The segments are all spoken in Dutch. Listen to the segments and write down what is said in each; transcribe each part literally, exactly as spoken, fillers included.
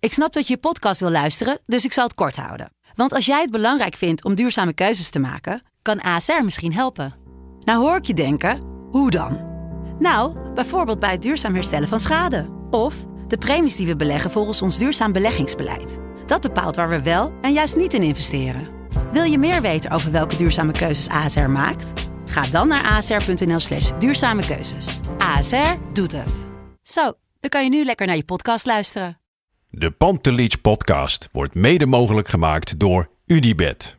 Ik snap dat je je podcast wil luisteren, dus ik zal het kort houden. Want als jij het belangrijk vindt om duurzame keuzes te maken, kan A S R misschien helpen. Nou hoor ik je denken, hoe dan? Nou, bijvoorbeeld bij het duurzaam herstellen van schade. Of de premies die we beleggen volgens ons duurzaam beleggingsbeleid. Dat bepaalt waar we wel en juist niet in investeren. Wil je meer weten over welke duurzame keuzes A S R maakt? Ga dan naar asr.nl slash duurzame keuzes. A S R doet het. Zo, dan kan je nu lekker naar je podcast luisteren. De Pantelich podcast wordt mede mogelijk gemaakt door UdiBet.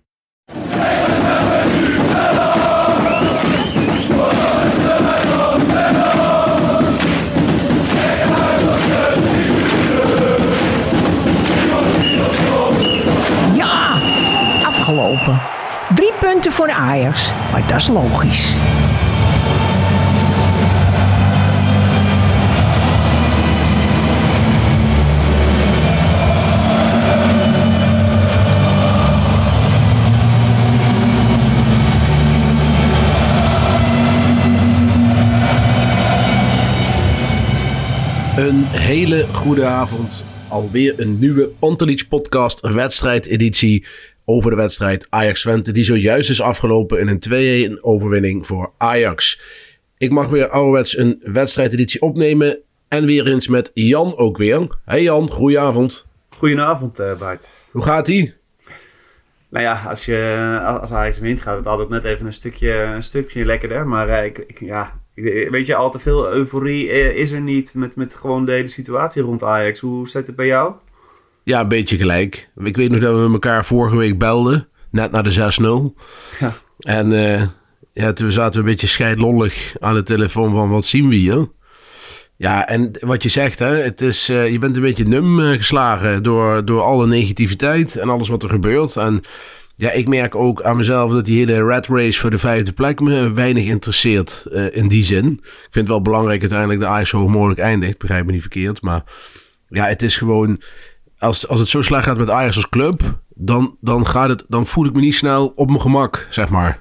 Ja, afgelopen. Drie punten voor de Ajax, maar dat is logisch. Een hele goede avond. Alweer een nieuwe Pantelich podcast wedstrijdeditie over de wedstrijd Ajax-Twente die zojuist is afgelopen in een twee-een overwinning voor Ajax. Ik mag weer ouderwets een wedstrijdeditie opnemen en weer eens met Jan ook weer. Hey Jan, goedenavond. Goedenavond uh, Bart. Hoe gaat ie? Nou ja, als, je, als Ajax wint gaat het altijd net even een stukje, een stukje lekkerder. Maar uh, ik, ik, ja, weet je, al te veel euforie is er niet met, met gewoon de hele situatie rond Ajax. Hoe staat het bij jou? Ja, een beetje gelijk. Ik weet nog dat we elkaar vorige week belden, net na de zes nul. Ja. En uh, ja, toen zaten we een beetje scheidlollig aan de telefoon van wat zien we hier? Ja, en wat je zegt, hè, het is, uh, je bent een beetje num uh, geslagen door, door alle negativiteit en alles wat er gebeurt. En ja, ik merk ook aan mezelf dat die hele rat race voor de vijfde plek me weinig interesseert uh, in die zin. Ik vind het wel belangrijk uiteindelijk dat Ajax zo hoog mogelijk eindigt, begrijp me niet verkeerd. Maar ja, het is gewoon, als, als het zo slecht gaat met Ajax als club, dan, dan, gaat het, dan voel ik me niet snel op mijn gemak, zeg maar.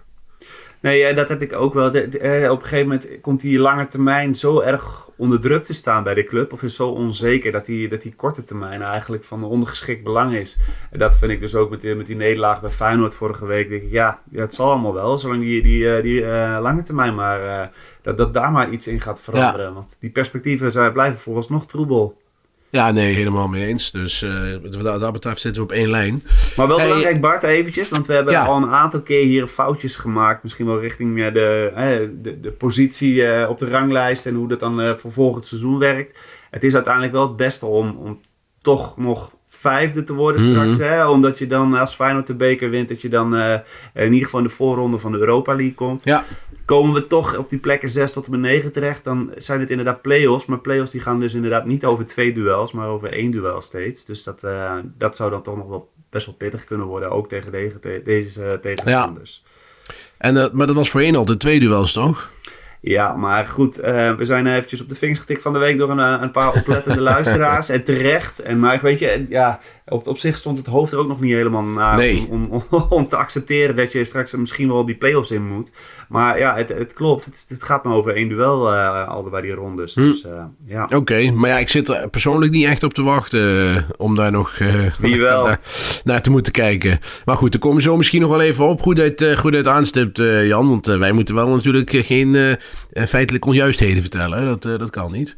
Nee, dat heb ik ook wel. De, de, op een gegeven moment komt die lange termijn zo erg onder druk te staan bij de club. Of is zo onzeker dat die, dat die korte termijn eigenlijk van ondergeschikt belang is. En dat vind ik dus ook met die, met die nederlaag bij Feyenoord vorige week. Denk ik, ja, ja, het zal allemaal wel. Zolang die, die, die uh, lange termijn maar, uh, dat, dat daar maar iets in gaat veranderen. Ja. Want die perspectieven zijn, blijven vooralsnog troebel. Ja, nee, helemaal mee eens. Dus uh, wat dat betreft zitten we op één lijn. Maar wel hey, belangrijk, Bart, eventjes. Want we hebben ja. al een aantal keer hier foutjes gemaakt. Misschien wel richting uh, de, uh, de, de positie uh, op de ranglijst. En hoe dat dan uh, voor volgend seizoen werkt. Het is uiteindelijk wel het beste om, om toch nog vijfde te worden straks. Mm-hmm. Hè? Omdat je dan als Feyenoord de beker wint. Dat je dan uh, in ieder geval in de voorronde van de Europa League komt. Ja. Komen we toch op die plekken zes tot en met negen terecht, dan zijn het inderdaad play-offs. Maar play-offs die gaan dus inderdaad niet over twee duels, maar over één duel steeds. Dus dat, uh, dat zou dan toch nog wel best wel pittig kunnen worden, ook tegen de, te, deze uh, tegenstanders. Ja. En, uh, maar dat was voorheen altijd twee duels, toch? Ja, maar goed, uh, we zijn eventjes op de vingers getikt van de week door een, een paar oplettende luisteraars. En terecht. En, maar weet je, ja, op, op zich stond het hoofd er ook nog niet helemaal naar nee. om, om, om te accepteren dat je straks misschien wel die play-offs in moet. Maar ja, het, het klopt. Het, het gaat maar over één duel uh, al bij die rondes. Hm. Dus, uh, ja. Oké, okay, maar ja, ik zit er persoonlijk niet echt op te wachten uh, om daar nog uh, Wie wel? naar, naar te moeten kijken. Maar goed, daar komen we zo misschien nog wel even op. Goed uit, uh, goed uit aanstipt, uh, Jan. Want uh, wij moeten wel natuurlijk uh, geen uh, feitelijk onjuistheden vertellen. Dat, uh, dat kan niet.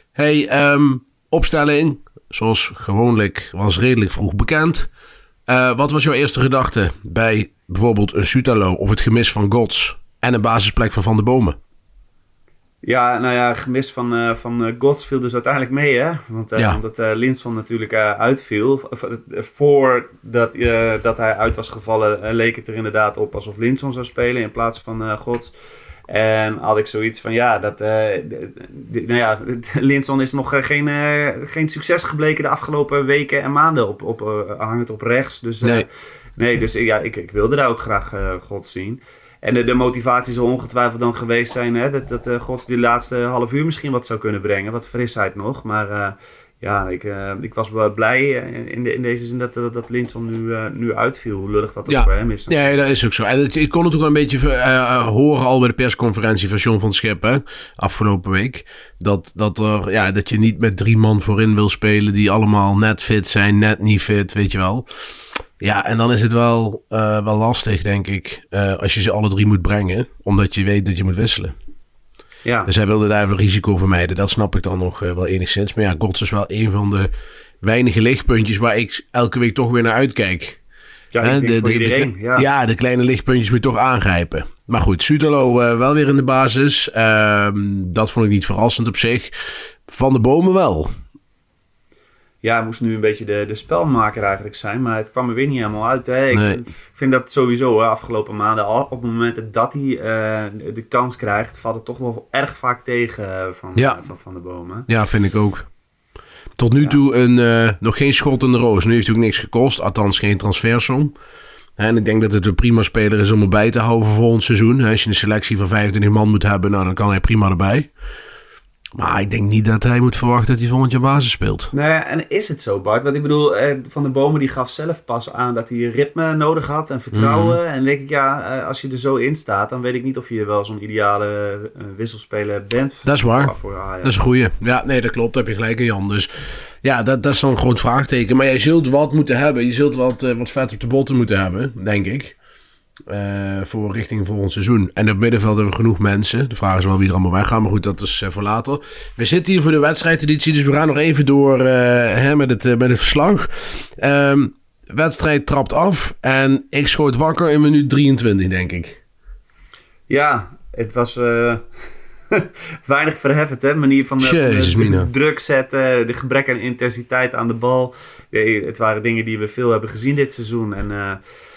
Hey, um, opstelling. Zoals gewoonlijk was redelijk vroeg bekend. Uh, wat was jouw eerste gedachte bij bijvoorbeeld een Sutalo of het gemis van Gods en een basisplek van Van der Bomen? Ja, nou ja, gemis van, uh, van uh, Gods viel dus uiteindelijk mee, hè? Want uh, ja. omdat uh, Linson natuurlijk uh, uitviel. Voordat uh, dat hij uit was gevallen, uh, leek het er inderdaad op alsof Linson zou spelen in plaats van uh, Gods. En had ik zoiets van, ja, dat, uh, de, de, nou ja, Linson is nog uh, geen, uh, geen succes gebleken de afgelopen weken en maanden op, op, uh, hangend op rechts. Dus, uh, nee. nee, dus ja, ik, ik wilde daar ook graag uh, Gods zien. En de, de motivatie zal ongetwijfeld dan geweest zijn, hè, dat, dat uh, Gods die laatste half uur misschien wat zou kunnen brengen. Wat frisheid nog, maar uh, Ja, ik, uh, ik was wel blij in, de, in deze zin dat, dat, dat Linson nu, uh, nu uitviel. Hoe lullig dat ook ja. voor hem is. Ja, dat is ook zo. En het, ik kon het ook wel een beetje uh, horen al bij de persconferentie van John van Schip, hè, afgelopen week. Dat, dat, er, ja, dat je niet met drie man voorin wil spelen die allemaal net fit zijn, net niet fit, weet je wel. Ja, en dan is het wel, uh, wel lastig, denk ik, uh, als je ze alle drie moet brengen, omdat je weet dat je moet wisselen. Ja. Dus hij wilde daar even risico vermijden. Dat snap ik dan nog uh, wel enigszins. Maar ja, Godts is wel een van de weinige lichtpuntjes waar ik elke week toch weer naar uitkijk. Ja, ik denk de, voor iedereen. De, ja. ja, de kleine lichtpuntjes moet je toch aangrijpen. Maar goed, Soetelo uh, wel weer in de basis. Uh, dat vond ik niet verrassend op zich. Van de Bomen wel. Ja, hij moest nu een beetje de, de spelmaker eigenlijk zijn. Maar het kwam er weer niet helemaal uit. Hè. Ik nee. vind dat sowieso hè, afgelopen maanden al. Op het moment dat hij uh, de kans krijgt, valt het toch wel erg vaak tegen van, ja. van, van de Bomen. Ja, vind ik ook. Tot nu ja. toe een, uh, nog geen schot in de roos. Nu heeft hij ook niks gekost. Althans geen transfersom. En ik denk dat het een prima speler is om erbij te houden voor volgend seizoen. Als je een selectie van vijfentwintig man moet hebben, nou, dan kan hij prima erbij. Maar ik denk niet dat hij moet verwachten dat hij volgend jaar basis speelt. Nou ja, en is het zo, Bart? Want ik bedoel, Van der Bomen die gaf zelf pas aan dat hij ritme nodig had en vertrouwen. Mm. En dan denk ik, ja, als je er zo in staat, dan weet ik niet of je wel zo'n ideale wisselspeler bent. Dat is waar. Voor, ah, ja. Dat is een goeie. Ja, nee, dat klopt. Daar heb je gelijk in, Jan. Dus ja, dat, dat is dan een groot vraagteken. Maar jij zult wat moeten hebben. Je zult wat, uh, wat vet op de botten moeten hebben, denk ik. Uh, voor richting volgend seizoen. En op het middenveld hebben we genoeg mensen. De vraag is wel wie er allemaal weggaan. Maar goed, dat is uh, voor later. We zitten hier voor de wedstrijdeditie. Dus we gaan nog even door uh, hè, met, het, uh, met het verslag. Um, wedstrijd trapt af. En ik schoot wakker in minuut drieëntwintig, denk ik. Ja, het was uh, weinig verheffend, hè? Manier van, de, Jezus, van de, de druk zetten. De gebrek aan intensiteit aan de bal. De, het waren dingen die we veel hebben gezien dit seizoen. En uh,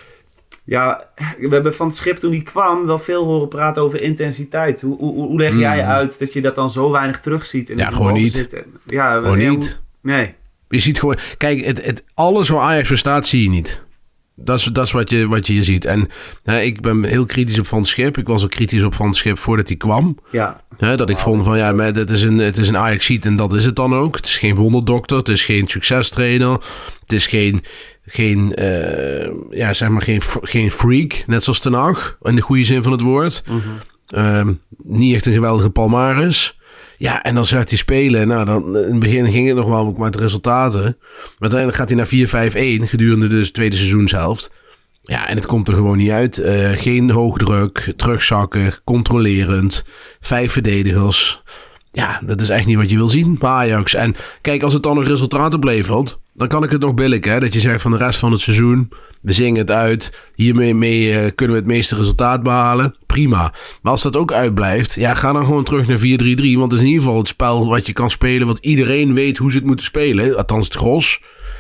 ja, we hebben Van het Schip toen die kwam wel veel horen praten over intensiteit. Hoe, hoe, hoe leg jij mm. uit dat je dat dan zo weinig terugziet? In ja, gewoon niet. Ja, gewoon ja, niet. Nee. Je ziet gewoon... Kijk, het, het, alles waar Ajax voor staat, zie je niet. Dat is, dat is wat, je, wat je hier ziet. En hè, ik ben heel kritisch op Van het Schip. Ik was ook kritisch op Van het Schip voordat hij kwam. Ja. Hè, dat ik wow. vond van ja, maar het is een, het is een Ajax-ziet en dat is het dan ook. Het is geen wonderdokter. Het is geen succestrainer. Het is geen... Geen, uh, ja, zeg maar geen, geen freak, net zoals Ten Hag, in de goede zin van het woord. Mm-hmm. Uh, niet echt een geweldige palmares. Ja, en dan zegt hij spelen. Nou, dan, in het begin ging het nog wel met resultaten. Maar uiteindelijk gaat hij naar vier vijf een gedurende de tweede seizoenshelft. Ja, en het komt er gewoon niet uit. Uh, geen hoogdruk, terugzakken, controlerend, vijf verdedigers. Ja, dat is echt niet wat je wil zien bij Ajax. En kijk, als het dan nog resultaten oplevert, dan kan ik het nog billigen. Hè? Dat je zegt van de rest van het seizoen, we zingen het uit. Hiermee mee, uh, kunnen we het meeste resultaat behalen. Prima. Maar als dat ook uitblijft, ja, ga dan gewoon terug naar vier drie drie. Want het is in ieder geval het spel wat je kan spelen, wat iedereen weet hoe ze het moeten spelen. Althans het gros.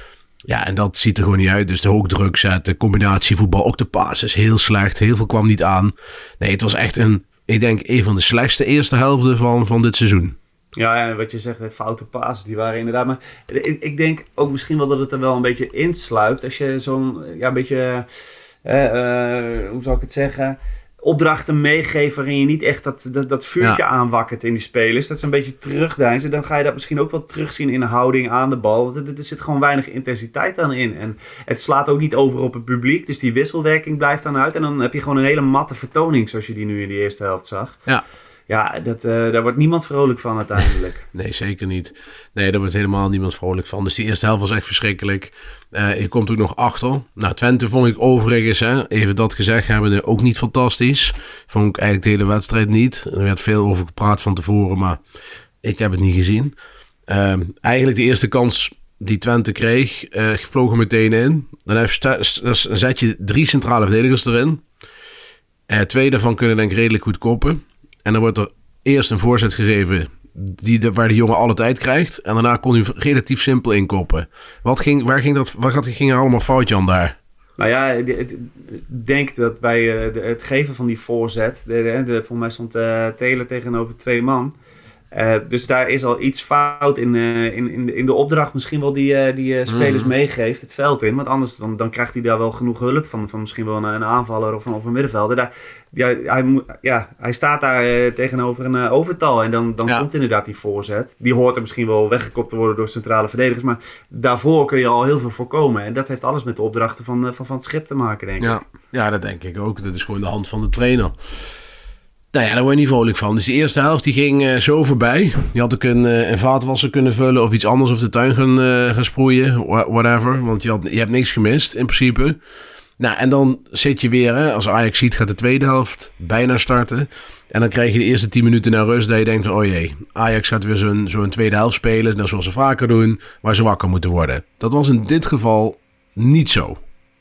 Ja, en dat ziet er gewoon niet uit. Dus de hoogdruk zetten, combinatievoetbal, ook de paas is heel slecht. Heel veel kwam niet aan. Nee, het was echt een... Ik denk een van de slechtste eerste helften van, van dit seizoen. Ja, en wat je zegt, foute passes, die waren inderdaad... Maar ik, ik denk ook misschien wel dat het er wel een beetje insluipt. Als je zo'n, ja, een beetje... Uh, uh, hoe zou ik het zeggen... opdrachten meegeeft waarin je niet echt dat, dat, dat vuurtje ja. aanwakkert in die spelers. Dat is een beetje terugdeinzen. Dan ga je dat misschien ook wel terugzien in de houding aan de bal. Want er, er zit gewoon weinig intensiteit dan in. En het slaat ook niet over op het publiek. Dus die wisselwerking blijft dan uit. En dan heb je gewoon een hele matte vertoning zoals je die nu in de eerste helft zag. Ja. Ja, dat, uh, daar wordt niemand vrolijk van uiteindelijk. Nee, zeker niet. Nee, daar wordt helemaal niemand vrolijk van. Dus die eerste helft was echt verschrikkelijk. Uh, je komt ook nog achter. Nou, Twente vond ik overigens, hè, even dat gezegd hebben, ook niet fantastisch. Vond ik eigenlijk de hele wedstrijd niet. Er werd veel over gepraat van tevoren, maar ik heb het niet gezien. Uh, eigenlijk de eerste kans die Twente kreeg, uh, vloog er meteen in. Dan, heeft, dan zet je drie centrale verdedigers erin. Uh, twee daarvan kunnen denk ik redelijk goed koppen. En dan wordt er eerst een voorzet gegeven die de, waar de jongen alle tijd krijgt. En daarna kon hij relatief simpel inkoppen. Wat ging, waar ging, dat, wat ging er allemaal fout, Jan, daar? Nou ja, ik denk dat bij uh, de, het geven van die voorzet... De, de, de, volgens mij stond uh, Taylor tegenover twee man. Uh, dus daar is al iets fout in, uh, in, in, de, in de opdracht misschien wel die, uh, die uh, spelers mm. meegeeft het veld in. Want anders dan, dan krijgt hij daar wel genoeg hulp van. Van misschien wel een, een aanvaller of een, of een middenvelder. Daar, ja, hij, moet, ja, hij staat daar uh, tegenover een uh, overtal. En dan, dan ja. komt inderdaad die voorzet. Die hoort er misschien wel weggekopt te worden door centrale verdedigers. Maar daarvoor kun je al heel veel voorkomen. En dat heeft alles met de opdrachten van, uh, van, van het schip te maken, denk ik. Ja. ja, dat denk ik ook. Dat is gewoon de hand van de trainer. Nou ja, daar word je niet vrolijk van. Dus de eerste helft die ging uh, zo voorbij. Je had ook een, uh, een vaatwasser kunnen vullen of iets anders of de tuin gaan, uh, gaan sproeien. Whatever. Want je, had, je hebt niks gemist in principe. Nou, en dan zit je weer, hè, als Ajax ziet, gaat de tweede helft bijna starten. En dan krijg je de eerste tien minuten naar rust dat je denkt van, oh jee, Ajax gaat weer zo'n, zo'n tweede helft spelen. Nou, zoals ze vaker doen, waar ze wakker moeten worden. Dat was in dit geval niet zo.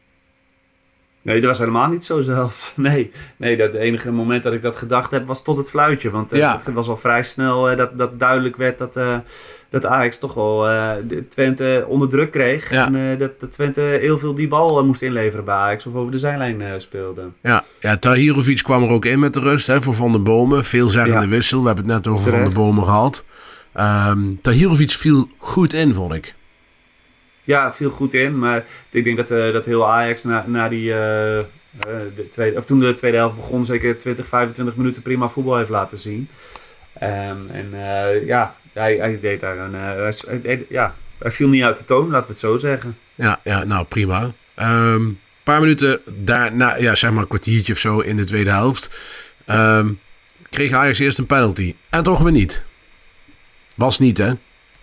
Nee, dat was helemaal niet zo zelfs. Nee, nee dat enige moment dat ik dat gedacht heb was tot het fluitje. Want uh, ja. het was al vrij snel uh, dat, dat duidelijk werd dat, uh, dat Ajax toch wel uh, Twente onder druk kreeg. Ja. En uh, dat, dat Twente heel veel die bal uh, moest inleveren bij Ajax of over de zijlijn uh, speelde. Ja, ja, Tahirovic kwam er ook in met de rust hè, voor Van der Bomen. Veelzeggende ja. wissel. We hebben het net over Terecht. Van der Bomen gehad. Um, Tahirovic viel goed in, vond ik. Ja, viel goed in. Maar ik denk dat, uh, dat heel Ajax na, na die, uh, de tweede, of toen de tweede helft begon, zeker twintig, vijfentwintig minuten prima voetbal heeft laten zien. Um, en uh, ja, hij, hij deed daar een. Uh, hij, hij, ja, hij viel niet uit de toon, laten we het zo zeggen. Ja, ja nou prima. Een um, paar minuten daarna, ja, zeg maar een kwartiertje of zo in de tweede helft, um, kreeg Ajax eerst een penalty. En toch weer niet. Was niet, hè?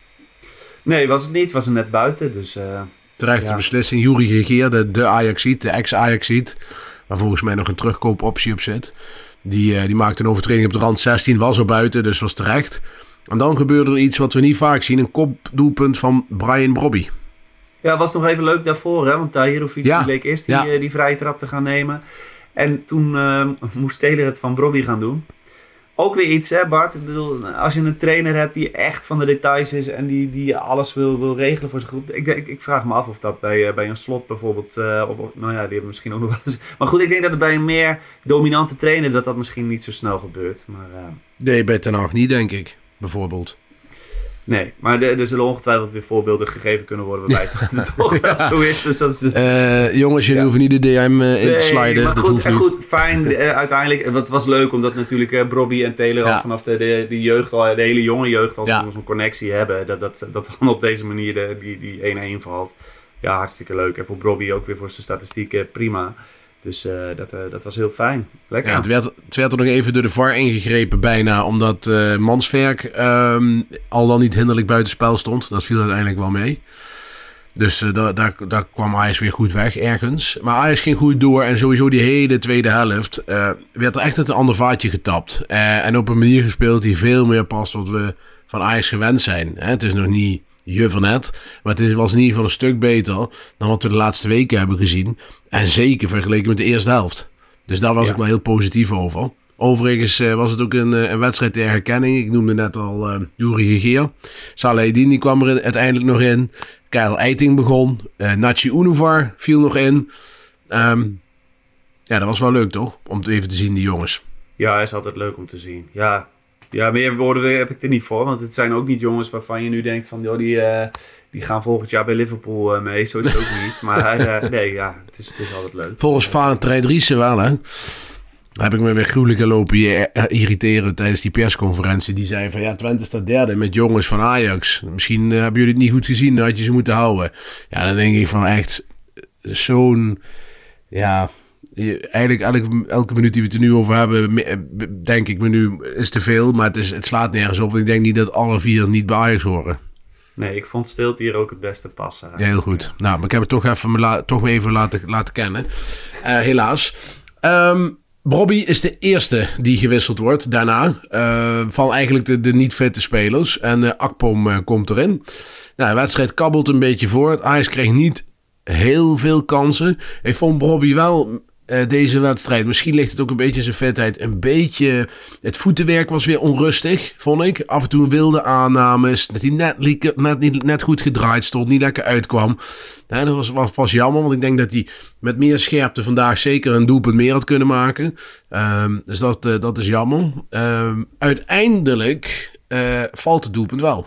Nee, was het niet. Was er net buiten. Dus, uh, Terechte ja. beslissing. Juri Regeer, de, de Ajaxiet, de ex-Ajaxiet, waar volgens mij nog een terugkoopoptie op zit. Die, uh, die maakte een overtreding op de rand zestien, was er buiten, dus was terecht. En dan gebeurde er iets wat we niet vaak zien. Een kopdoelpunt van Brian Brobby. Ja, was nog even leuk daarvoor, hè? Want Tahirovic ja. leek eerst die, ja. uh, die vrije trap te gaan nemen. En toen uh, moest Taylor het van Brobby gaan doen. Ook weer iets, hè Bart? Ik bedoel, als je een trainer hebt die echt van de details is en die, die alles wil, wil regelen voor zijn groep. Ik, ik, ik vraag me af of dat bij, bij een Slot bijvoorbeeld, uh, of, nou ja, die hebben misschien ook nog wel eens. Maar goed, ik denk dat het bij een meer dominante trainer dat dat misschien niet zo snel gebeurt. Maar, uh... Nee, bij Ten Hag niet, denk ik, bijvoorbeeld. Nee, maar er zullen ongetwijfeld weer voorbeelden gegeven kunnen worden waarbij het toch wel zo is. Dus dat is de... uh, jongens, jullie ja. hoeven niet de D M uh, in nee, te sliden. Maar dat goed, hoeft goed, fijn. Uh, uiteindelijk, het was leuk omdat natuurlijk uh, Brobby en Taylor ja. al vanaf de, de, de jeugd, al, de hele jonge jeugd al ja. zo'n connectie hebben. Dat, dat, dat dan op deze manier de, die, die één-één valt. Ja, hartstikke leuk. En voor Brobby ook weer voor zijn statistieken prima. Dus uh, dat, uh, dat was heel fijn. Lekker. Ja, het, werd, het werd er nog even door de V A R ingegrepen bijna. Omdat uh, Mansverk um, al dan niet hinderlijk buitenspel stond. Dat viel uiteindelijk wel mee. Dus uh, daar, daar, daar kwam Ajax weer goed weg ergens. Maar Ajax ging goed door. En sowieso die hele tweede helft uh, werd er echt uit een ander vaatje getapt. Uh, en op een manier gespeeld die veel meer past wat we van Ajax gewend zijn. Hè? Het is nog niet je van net. Maar het was in ieder geval een stuk beter dan wat we de laatste weken hebben gezien. En zeker vergeleken met de eerste helft. Dus daar was ja. ik wel heel positief over. Overigens uh, was het ook een, een wedstrijd ter herkenning. Ik noemde net al uh, Juri Regeer. Salahedin die kwam er uiteindelijk nog in. Kyle Eiting begon. Uh, Nachi Unuvar viel nog in. Um, ja, dat was wel leuk toch? Om het even te zien, die jongens. Ja, is altijd leuk om te zien. Ja, ja meer woorden heb ik er niet voor. Want het zijn ook niet jongens waarvan je nu denkt van... Joh, die, uh, die gaan volgend jaar bij Liverpool uh, mee. Zo is het ook niet. Maar uh, nee, ja, het is, het is altijd leuk. Volgens Valentijn Driessen wel, hè? Heb ik me weer gruwelijk lopen irriteren tijdens die persconferentie. Die zei van ja, Twente staat derde met jongens van Ajax. Misschien uh, hebben jullie het niet goed gezien, dan had je ze moeten houden. Ja, dan denk ik van echt zo'n... Ja, eigenlijk elke, elke minuut die we het er nu over hebben, denk ik me nu, is te veel. Maar het, is, het slaat nergens op. Ik denk niet dat alle vier niet bij Ajax horen. Nee, ik vond Stilte hier ook het beste passen. Ja, heel goed. Nou, maar ik heb het toch even, la, toch even laten, laten kennen. Uh, helaas. Um, Brobby is de eerste die gewisseld wordt daarna. Uh, van eigenlijk de, de niet-fitte spelers. En uh, Akpom uh, komt erin. Nou, de wedstrijd kabbelt een beetje voort. Ajax kreeg niet heel veel kansen. Ik vond Brobby wel uh, deze wedstrijd. Misschien ligt het ook een beetje in zijn fitheid. Een beetje... Het voetenwerk was weer onrustig, vond ik. Af en toe wilde aannames. Dat hij net, net, niet, net goed gedraaid stond. Niet lekker uitkwam. Ja, dat was, was, was jammer. Want ik denk dat hij met meer scherpte vandaag zeker een doelpunt meer had kunnen maken. Um, dus dat, uh, dat is jammer. Um, uiteindelijk uh, valt het doelpunt wel.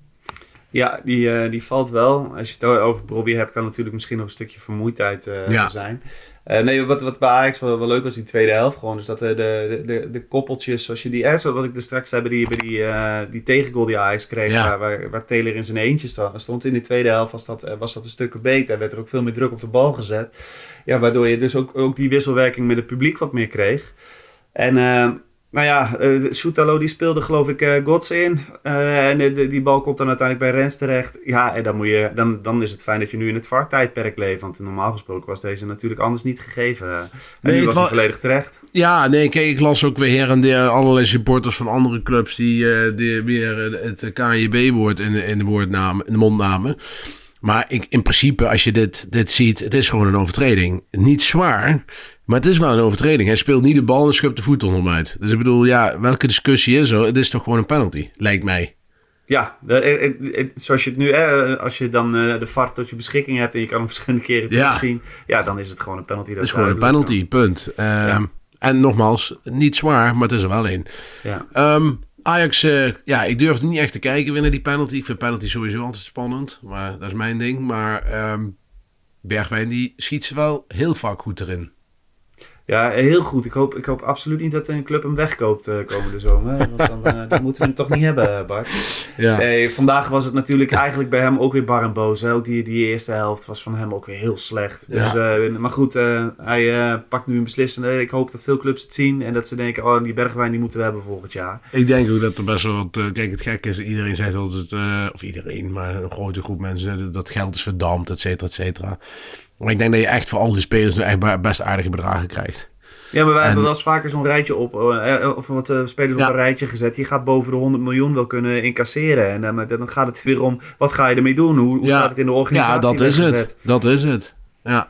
Ja, die, uh, die valt wel. Als je het over Brobbey hebt, kan natuurlijk misschien nog een stukje vermoeidheid uh, ja. zijn. Uh, nee, wat, wat bij Ajax wel, wel leuk was, die tweede helft gewoon, is dat uh, de, de, de, de koppeltjes, zoals je die, eh, zoals ik er straks zei bij die, bij die, uh, die tegengoal die Ajax kreeg, ja. waar, waar, waar Taylor in zijn eentje stond, stond in de tweede helft, was dat, uh, was dat een stuk beter. Werd er ook veel meer druk op de bal gezet. Ja, waardoor je dus ook, ook die wisselwerking met het publiek wat meer kreeg. En... Uh, Nou ja, uh, Soetalo die speelde geloof ik uh, Gods in. Uh, en de, de, die bal komt dan uiteindelijk bij Rens terecht. Ja, en dan, moet je, dan, dan is het fijn dat je nu in het V A R-tijdperk leeft. Want normaal gesproken was deze natuurlijk anders niet gegeven. Uh, en nee, nu was hij volledig terecht. Ja, nee, kijk, ik las ook weer her en der allerlei supporters van andere clubs die, uh, die weer het K N J B-woord in de, in de, woordnamen, in de mond namen. Maar ik, in principe, als je dit, dit ziet, het is gewoon een overtreding. Niet zwaar, maar het is wel een overtreding. Hij speelt niet de bal en schubt de voet onder hem uit. Dus ik bedoel, ja, welke discussie is er? Het is toch gewoon een penalty, lijkt mij. Ja, de, het, zoals je het nu, eh, als je dan uh, de V A R tot je beschikking hebt en je kan hem verschillende keren terugzien. Ja. ja, dan is het gewoon een penalty. Het is gewoon een penalty, kan. punt. Uh, ja. En nogmaals, niet zwaar, maar het is er wel een. Ja. Um, Ajax, uh, ja, ik durfde niet echt te kijken weer naar die penalty. Ik vind penalty sowieso altijd spannend, maar dat is mijn ding. Maar um, Bergwijn, die schiet ze wel heel vaak goed erin. Ja, heel goed. Ik hoop, ik hoop absoluut niet dat een club hem wegkoopt uh, komende zomer. Want dan, uh, dan moeten we hem toch niet hebben, Bart. Ja. Nee, vandaag was het natuurlijk eigenlijk bij hem ook weer bar en boos. Hè? Ook die, die eerste helft was van hem ook weer heel slecht. Dus, ja. uh, maar goed, uh, hij uh, pakt nu een beslissende. Ik hoop dat veel clubs het zien en dat ze denken, oh, die Bergwijn die moeten we hebben volgend jaar. Ik denk ook dat er best wel wat... Uh, kijk, het gek is, iedereen zegt altijd, uh, of iedereen, maar een grote groep mensen, dat geld is verdampt, et cetera, et cetera. Maar ik denk dat je echt voor al die spelers nu echt best aardige bedragen krijgt. Ja, maar wij en... hebben wel eens vaker zo'n rijtje op, uh, of wat uh, spelers ja. op een rijtje gezet. Je gaat boven de honderd miljoen wel kunnen incasseren. En uh, dan gaat het weer om, wat ga je ermee doen? Hoe, hoe ja. staat het in de organisatie? Ja, dat is het. Dat is het. Ja.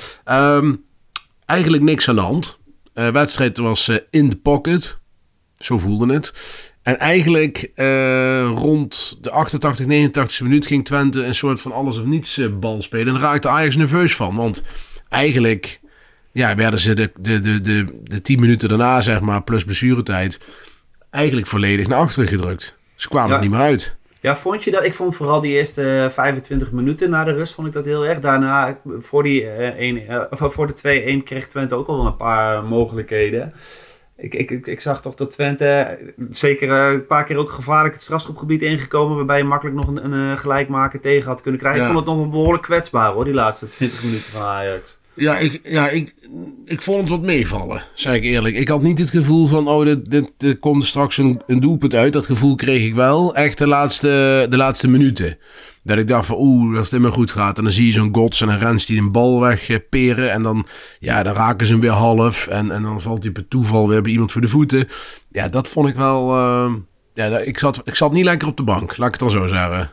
Um, eigenlijk niks aan de hand. De uh, wedstrijd was uh, in de pocket. Zo voelde het. En eigenlijk uh, rond de achtentachtig, negenentachtigste minuut ging Twente een soort van alles of niets uh, bal spelen. En daar raakte Ajax nerveus van. Want eigenlijk ja, werden ze de, de, de, de, de tien minuten daarna, zeg maar, plus blessuretijd, eigenlijk volledig naar achteren gedrukt. Ze kwamen ja. er niet meer uit. Ja, vond je dat? Ik vond vooral die eerste vijfentwintig minuten na de rust vond ik dat heel erg. Daarna, voor, die, uh, een, uh, of voor de twee-een kreeg Twente ook al wel een paar mogelijkheden. Ik, ik, ik, ik zag toch dat Twente zeker uh, een paar keer ook gevaarlijk het strafschopgebied ingekomen, waarbij je makkelijk nog een, een, een gelijkmaker tegen had kunnen krijgen. Ja. Ik vond het nog behoorlijk kwetsbaar hoor, die laatste twintig minuten van Ajax. Ja, ik, ja ik, ik vond het wat meevallen, zeg ik eerlijk. Ik had niet het gevoel van, oh, dit, dit, dit komt er straks een, een doelpunt uit. Dat gevoel kreeg ik wel echt de laatste, de laatste minuten. Dat ik dacht van, oeh, als het maar goed gaat. En dan zie je zo'n Gods en een Rens die een bal wegperen. En dan, ja, dan raken ze hem weer half. En, en dan valt hij per toeval weer bij iemand voor de voeten. Ja, dat vond ik wel... Uh, ja, ik zat, ik zat niet lekker op de bank, laat ik het dan zo zeggen.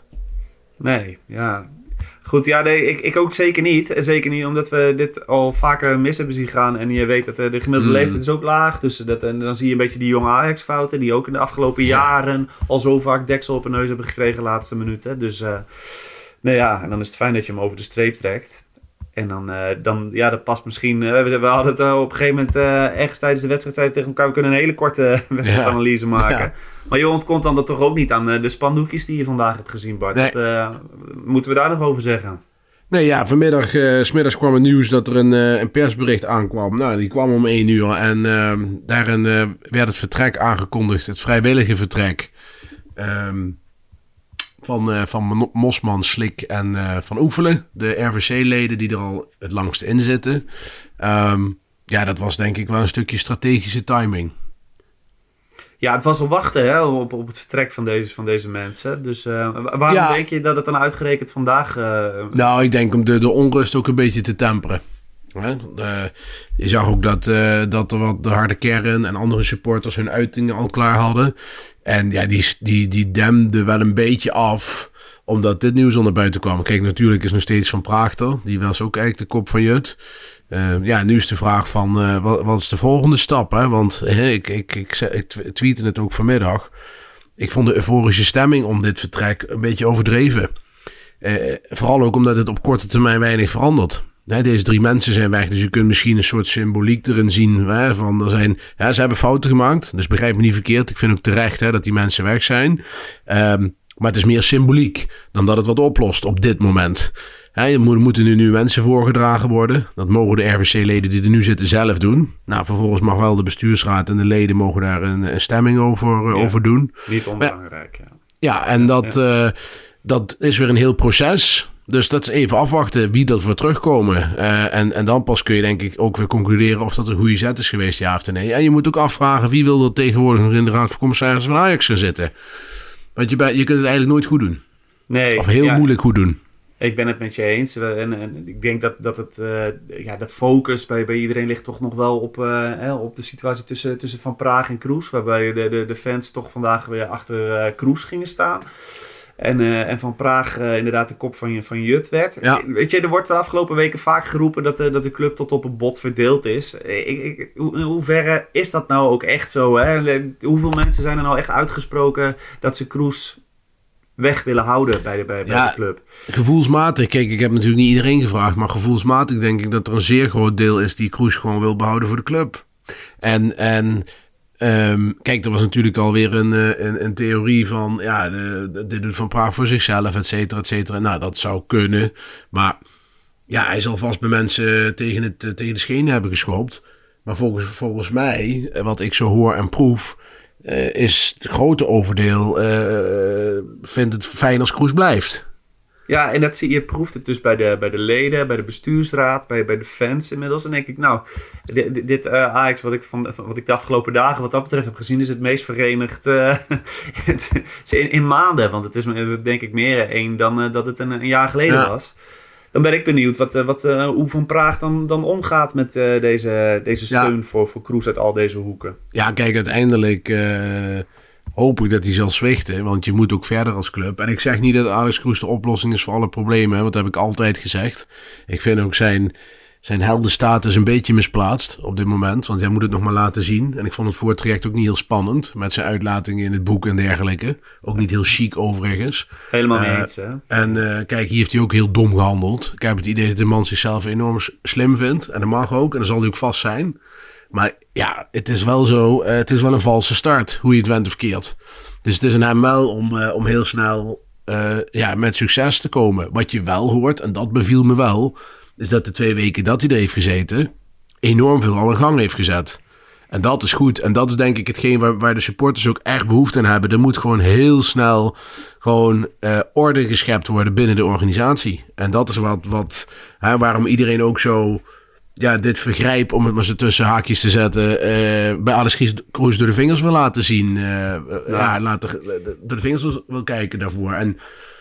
Nee, ja... Goed, ja, nee, ik, ik ook zeker niet. Zeker niet, omdat we dit al vaker mis hebben zien gaan. En je weet dat de gemiddelde mm. leeftijd is ook laag. Dus dat, en dan zie je een beetje die jonge Ajax-fouten. Die ook in de afgelopen jaren al zo vaak deksel op hun neus hebben gekregen laatste minuten. Dus, uh, nou ja, en dan is het fijn dat je hem over de streep trekt. En dan, uh, dan ja, dat past misschien... Uh, we, we hadden het uh, op een gegeven moment uh, ergens tijdens de wedstrijd tegen elkaar. We kunnen een hele korte wedstrijdanalyse ja. maken. Ja. Maar je ontkomt dan dat toch ook niet aan uh, de spandoekjes die je vandaag hebt gezien, Bart. Nee. Dat, uh, moeten we daar nog over zeggen? Nee, ja, vanmiddag uh, 's middags kwam het nieuws dat er een, uh, een persbericht aankwam. Nou, die kwam om één uur. En uh, daarin uh, werd het vertrek aangekondigd. Het vrijwillige vertrek. Um, Van, uh, van Mosman, Slik en uh, Van Oefelen. De R V C-leden die er al het langst in zitten. Um, ja, dat was denk ik wel een stukje strategische timing. Ja, het was al wachten hè, op, op het vertrek van deze, van deze mensen. Dus uh, waarom ja. denk je dat het dan uitgerekend vandaag... Uh... Nou, ik denk om de, de onrust ook een beetje te temperen. Hè? Uh, je zag ook dat, uh, dat er wat de harde kern en andere supporters hun uitingen al klaar hadden. En ja, die, die, die demde wel een beetje af, omdat dit nieuws al naar buiten kwam. Kijk, natuurlijk is nog steeds Van Praagter. Die was ook eigenlijk de kop van Jut. Uh, ja, nu is de vraag van, uh, wat, wat is de volgende stap? Hè? Want uh, ik, ik, ik, ik, ik tweette het ook vanmiddag. Ik vond de euforische stemming om dit vertrek een beetje overdreven. Uh, vooral ook omdat het op korte termijn weinig verandert. Hè, deze drie mensen zijn weg, dus je kunt misschien een soort symboliek erin zien. Hè, van, er zijn, ja, ze hebben fouten gemaakt, dus begrijp me niet verkeerd. Ik vind ook terecht hè, dat die mensen weg zijn. Um, maar het is meer symboliek dan dat het wat oplost op dit moment. Hè, er moeten nu, nu mensen voorgedragen worden. Dat mogen de R V C-leden die er nu zitten zelf doen. Nou, vervolgens mag wel de bestuursraad en de leden mogen daar een, een stemming over, uh, ja, over doen. Niet onbelangrijk, ja. Ja, en dat, ja. Uh, dat is weer een heel proces. Dus dat is even afwachten wie dat voor terugkomen. Uh, en, en dan pas kun je denk ik ook weer concluderen of dat een goede zet is geweest, ja of nee. En je moet ook afvragen wie wil er tegenwoordig nog in de Raad van Commissarissen van Ajax gaan zitten. Want je, je kunt het eigenlijk nooit goed doen. Nee. Of heel ja, moeilijk goed doen. Ik ben het met je eens. En, en ik denk dat, dat het, uh, ja, de focus bij, bij iedereen ligt toch nog wel op, uh, hè, op de situatie tussen, tussen Van Praag en Kroes. Waarbij de, de, de fans toch vandaag weer achter uh, Kroes gingen staan. En, uh, en Van Praag uh, inderdaad de kop van, van Jut werd. Ja. Weet je, er wordt de afgelopen weken vaak geroepen dat de, dat de club tot op het bot verdeeld is. Ik, ik, hoe, in hoeverre is dat nou ook echt zo? Hè? Hoeveel mensen zijn er nou echt uitgesproken dat ze Kroes weg willen houden bij de, bij, bij ja, de club? Gevoelsmatig, kijk, ik heb natuurlijk niet iedereen gevraagd, maar gevoelsmatig denk ik dat er een zeer groot deel is die Kroes gewoon wil behouden voor de club. En, en um, kijk, er was natuurlijk alweer een, een, een theorie van, ja, de, de, dit doet Van Praag voor zichzelf, et cetera, et cetera. Nou, dat zou kunnen, maar ja, hij zal vast bij mensen tegen, het, tegen de schenen hebben geschopt. Maar volgens, volgens mij, wat ik zo hoor en proef, Uh, is het grote overdeel uh, vindt het fijn als Kroes blijft. Ja, en dat zie je, proeft het dus bij de, bij de leden, bij de bestuursraad, bij, bij de fans inmiddels. Dan denk ik, nou, dit, dit uh, Ajax wat ik, van, wat ik de afgelopen dagen wat dat betreft heb gezien, is het meest verenigd uh, in, in maanden. Want het is denk ik meer één dan uh, dat het een, een jaar geleden ja. was. Dan ben ik benieuwd wat, wat, uh, hoe Van Praag dan, dan omgaat met uh, deze, deze steun ja. voor, voor Kroes uit al deze hoeken. Ja, kijk, uiteindelijk uh, hoop ik dat hij zal zwichten. Want je moet ook verder als club. En ik zeg niet dat Alex Kroes de oplossing is voor alle problemen. Hè, want dat heb ik altijd gezegd. Ik vind ook zijn, zijn heldenstatus een beetje misplaatst op dit moment. Want hij moet het nog maar laten zien. En ik vond het voortraject ook niet heel spannend. Met zijn uitlatingen in het boek en dergelijke. Ook niet heel chic overigens. Helemaal mee eens, hè? Uh, en uh, kijk, hier heeft hij ook heel dom gehandeld. Ik heb het idee dat de man zichzelf enorm slim vindt. En dat mag ook. En dat zal hij ook vast zijn. Maar ja, het is wel zo. Uh, het is wel een valse start. Hoe je het went of keert. Dus het is aan hem wel om, uh, om heel snel uh, ja, met succes te komen. Wat je wel hoort, en dat beviel me wel, is dat de twee weken dat hij er heeft gezeten enorm veel al in gang heeft gezet. En dat is goed. En dat is denk ik hetgeen waar, waar de supporters ook echt behoefte aan hebben. Er moet gewoon heel snel gewoon uh, orde geschept worden binnen de organisatie. En dat is wat, wat hè, waarom iedereen ook zo ja, dit vergrijp, om het maar zo tussen haakjes te zetten, uh, bij Alex Kroes door de vingers wil laten zien. Uh, ja. ja, laten, door de vingers wil, wil kijken daarvoor. En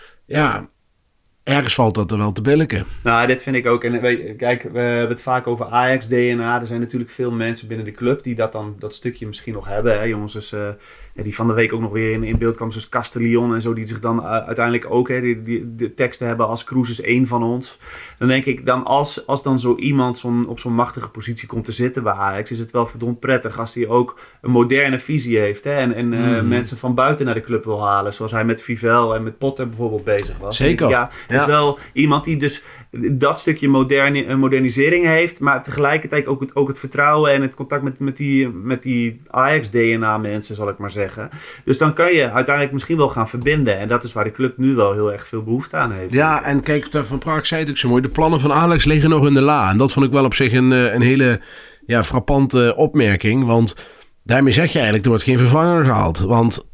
ja, ergens valt dat er wel te billijken. Nou, dit vind ik ook. En weet, kijk, we hebben het vaak over Ajax D N A. Er zijn natuurlijk veel mensen binnen de club die dat dan dat stukje misschien nog hebben. Hè? Jongens, dus, uh, ja, die van de week ook nog weer in, in beeld kwamen, zoals Castellion en zo, die zich dan uh, uiteindelijk ook hè, die, die, de teksten hebben als Kroes is één van ons. Dan denk ik, dan als, als dan zo iemand zo'n, op zo'n machtige positie komt te zitten bij Ajax, is het wel verdomd prettig als hij ook een moderne visie heeft. Hè? En, en uh, mm. mensen van buiten naar de club wil halen. Zoals hij met Fivel en met Potter bijvoorbeeld bezig was. Zeker. Ja, ja. is wel iemand die dus dat stukje moderne, modernisering heeft, maar tegelijkertijd ook het, ook het vertrouwen en het contact met, met die, met die Ajax D N A mensen, zal ik maar zeggen. Dus dan kan je uiteindelijk misschien wel gaan verbinden. En dat is waar de club nu wel heel erg veel behoefte aan heeft. Ja, en kijk, Van Praag zei het ook zo mooi. De plannen van Alex liggen nog in de la. En dat vond ik wel op zich een, een hele ja, frappante opmerking. Want daarmee zeg je eigenlijk, er wordt geen vervanger gehaald. Want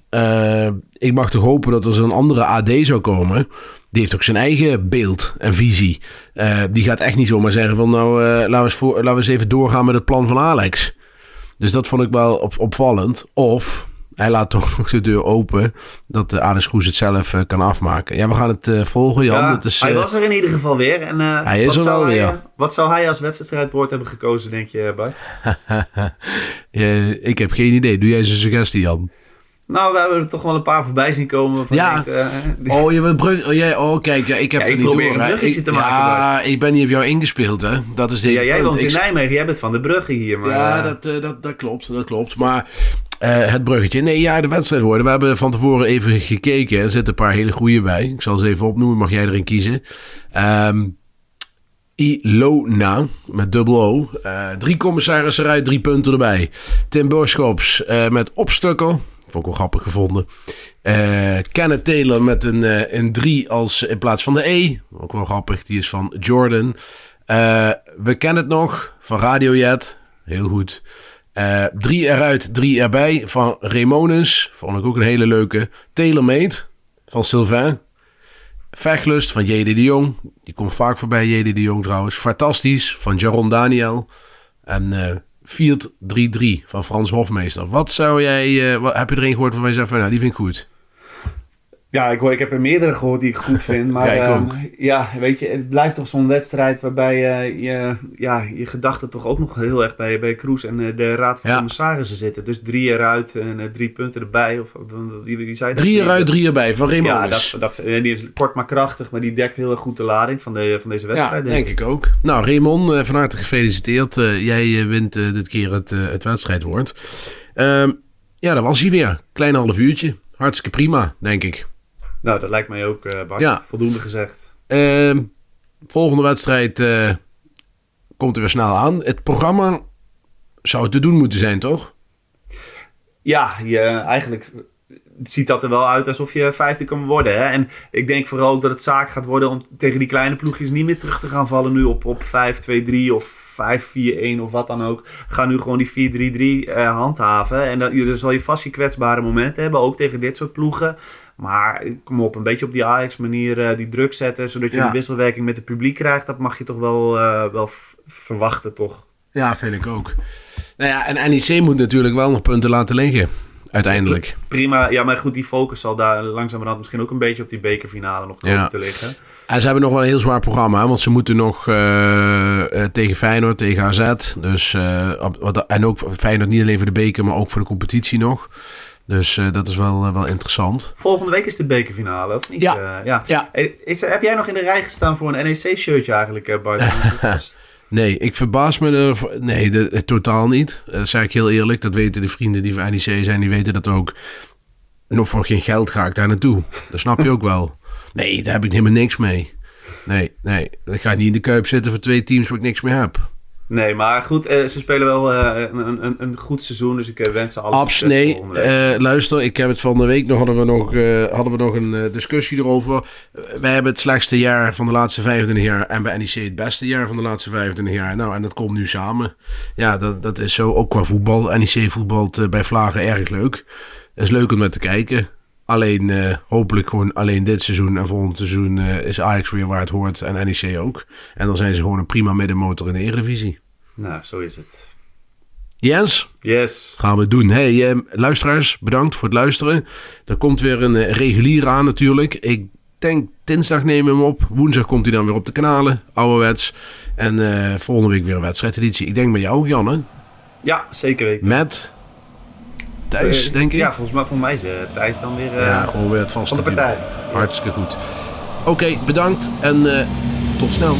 uh, ik mag toch hopen dat er zo'n andere A D zou komen. Die heeft ook zijn eigen beeld en visie. Uh, die gaat echt niet zomaar zeggen van nou, uh, laten, we eens voor, laten we eens even doorgaan met het plan van Alex. Dus dat vond ik wel op, opvallend. Of hij laat toch nog de deur open dat uh, Alex Kroes het zelf uh, kan afmaken. Ja, we gaan het uh, volgen, Jan. Ja, dat is, uh, hij was er in ieder geval weer. En, uh, hij is er wel weer. Hij, wat zou hij als wedstrijdwoord hebben gekozen, denk je, Bart? ja, ik heb geen idee. Doe jij eens een suggestie, Jan? Nou, we hebben er toch wel een paar voorbij zien komen. Van ja. Ik, uh, die... Oh, je bent brug... oh, jij... oh, kijk, ja, ik heb ja, er ik niet door. Ik probeer een bruggetje te maken. Ja, Bart. ik ben niet op jou ingespeeld, hè. Dat is de ja, jij woont in ik... Nijmegen. Jij bent van de Brugge hier. Maar, ja, uh... dat, uh, dat, dat klopt. Dat klopt. Maar uh, het bruggetje. Nee, ja, de wedstrijdwoorden. We hebben van tevoren even gekeken. Er zitten een paar hele goede bij. Ik zal ze even opnoemen. Mag jij erin kiezen. Um, Ilona, met dubbel O. Uh, drie commissarissen eruit, drie punten erbij. Tim Boschkops uh, met opstukken. Vond ik wel grappig gevonden. Uh, Kenneth Taylor met een, uh, een drie als, in plaats van de E. Ook wel grappig, die is van Jordan. Uh, we kennen het nog van Radiojet. Heel goed. Uh, drie eruit, drie erbij van Ramones. Vond ik ook een hele leuke. TaylorMade van Sylvain. Vechtlust van J D de Jong. Die komt vaak voorbij, J D de Jong trouwens. Fantastisch van Jaron Daniel. En uh, Fiat drie drie van Frans Hofmeester. Wat zou jij... Uh, wat, heb je er een gehoord waarvan je zegt van... Nou, die vind ik goed. Ja, ik, hoor, ik heb er meerdere gehoord die ik goed vind. Maar ja, ik ook. Uh, ja, weet je, het blijft toch zo'n wedstrijd waarbij uh, je, ja, je gedachten toch ook nog heel erg bij, bij Kroes en uh, de Raad van ja. Commissarissen zitten. Dus drie eruit en uh, drie punten erbij. Of, wie, wie zei dat? Drie eruit, drie erbij van Ramones. Ja, dat, dat, die is kort maar krachtig, maar die dekt heel erg goed de lading van, de, van deze wedstrijd. Ja, denk ik ook. Nou, Raymond, uh, van harte gefeliciteerd. Uh, jij uh, wint uh, dit keer het, uh, het wedstrijdwoord. Uh, ja, dat was hij weer. Klein half uurtje. Hartstikke prima, denk ik. Nou, dat lijkt mij ook, uh, Bart. Ja. Voldoende gezegd. Uh, volgende wedstrijd uh, komt er weer snel aan. Het programma zou te doen moeten zijn, toch? Ja, je, eigenlijk ziet dat er wel uit alsof je vijfde kan worden. Hè? En ik denk vooral ook dat het zaak gaat worden om tegen die kleine ploegjes niet meer terug te gaan vallen nu op, op vijf twee drie of vijf vier een of wat dan ook. Ga nu gewoon die vier drie drie uh, handhaven. En dan, dan zal je vast je kwetsbare momenten hebben, ook tegen dit soort ploegen. Maar kom op, een beetje op die Ajax-manier uh, die druk zetten, zodat je ja. een wisselwerking met het publiek krijgt. Dat mag je toch wel, uh, wel f- verwachten, toch? Ja, vind ik ook. Nou ja, en N E C moet natuurlijk wel nog punten laten liggen, uiteindelijk. Prima, ja, maar goed, die focus zal daar langzamerhand misschien ook een beetje op die bekerfinale nog komen ja. te liggen. En ze hebben nog wel een heel zwaar programma, hè? Want ze moeten nog uh, uh, tegen Feyenoord, tegen A Z. Dus, uh, op, en ook Feyenoord niet alleen voor de beker, maar ook voor de competitie nog. Dus uh, dat is wel, uh, wel interessant. Volgende week is de bekerfinale, of niet? Ja. Uh, ja. ja. Is, heb jij nog in de rij gestaan voor een N E C-shirtje eigenlijk, Bart? Nee, ik verbaas me er... Nee, de, de, totaal niet. Dat zeg ik heel eerlijk. Dat weten de vrienden die van N E C zijn. Die weten dat ook. Nog voor geen geld ga ik daar naartoe. Dat snap je ook wel. Nee, daar heb ik helemaal niks mee. Nee, nee. Ik ga niet in de Kuip zitten voor twee teams waar ik niks mee heb. Nee, maar goed, uh, ze spelen wel uh, een, een, een goed seizoen, dus ik uh, wens ze alles Abs, nee, uh, luister, ik heb het van de week nog, hadden we nog, uh, hadden we nog een uh, discussie erover. Uh, wij hebben het slechtste jaar van de laatste vijfentwintig jaar en bij N E C het beste jaar van de laatste vijfentwintig jaar. Nou, en dat komt nu samen. Ja, dat, dat is zo, ook qua voetbal. N E C voetbalt uh, bij Vlagen erg leuk. Het is leuk om met te kijken. Alleen uh, hopelijk gewoon alleen dit seizoen en volgend seizoen uh, is Ajax weer waar het hoort en N E C ook. En dan zijn ze gewoon een prima middenmotor in de Eredivisie. Nou, zo is het. Jens? Yes. Gaan we het doen. Hey, uh, luisteraars, bedankt voor het luisteren. Er komt weer een uh, regulier aan natuurlijk. Ik denk dinsdag nemen we hem op. Woensdag komt hij dan weer op de kanalen. Ouderwets. En uh, volgende week weer een wedstrijdeditie. Ik denk bij jou, Janne. Ja, zeker weten. Met... Thijs, uh, denk ik. Ja, volgens mij, volgens mij is uh, Thijs dan weer... Uh, ja, gewoon weer het vaste van de partij. Hartstikke goed. Oké, okay, bedankt en uh, tot snel.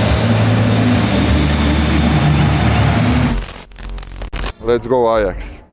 Let's go Ajax.